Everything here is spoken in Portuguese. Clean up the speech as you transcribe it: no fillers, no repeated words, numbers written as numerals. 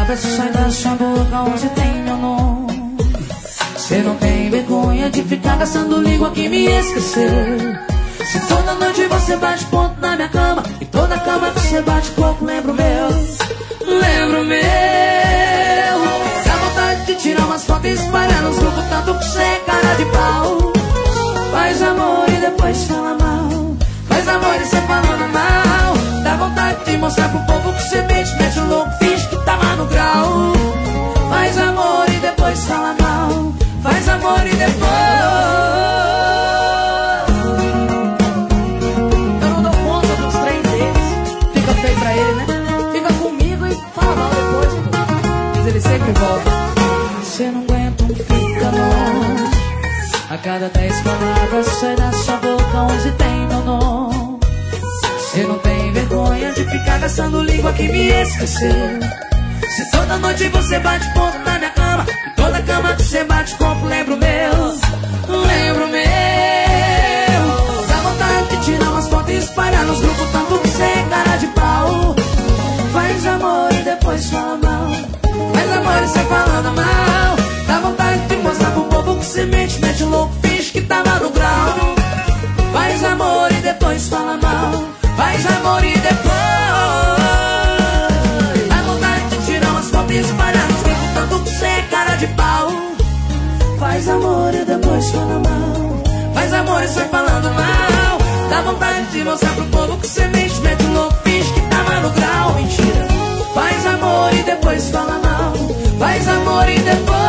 palavras saem da sua boca onde tem meu nome. Você não tem vergonha de ficar gastando língua que me esqueceu. Se toda noite você bate ponto na minha cama, e toda cama que você bate pouco, lembra o meu. Lembra o meu. Dá vontade de tirar umas fotos e espalhar nos grupos, tanto que você é cara de pau. Faz amor e depois fala mal. Faz amor e você falando mal. Dá vontade de mostrar pro povo que você mente, mete o louco, finge que tava no grau. Faz amor e depois fala mal. Faz amor e depois. Eu não dou conta dos trem deles. Fica feio pra ele, né? Fica comigo e fala mal depois. Mas ele sempre volta. Você não aguenta um fica longe. A cada 10 palavras sai da sua boca 11 tem meu nome. Você não tem vergonha de ficar gastando língua que me esqueceu. Se toda noite você bate ponto na minha cama, e toda cama que você bate ponto, lembra o meu. Lembra o meu. Dá vontade de tirar umas fotos e espalhar nos grupos, tanto que você é cara de pau. Faz amor e depois fala mal. Faz amor e você falando mal. Dá vontade de mostrar pro povo que você mente, mete o louco, finge que tava no grau. Faz amor e depois fala mal. Faz amor e depois. Dá vontade de tirar umas fotos e espalhar nos grupos, tanto que você é cara de pau. Faz amor e depois fala mal. Faz amor e sai falando mal. Dá vontade de mostrar pro povo que você mente, mete o louco, finge que tava no grau. Mentira. Faz amor e depois fala mal. Faz amor e depois.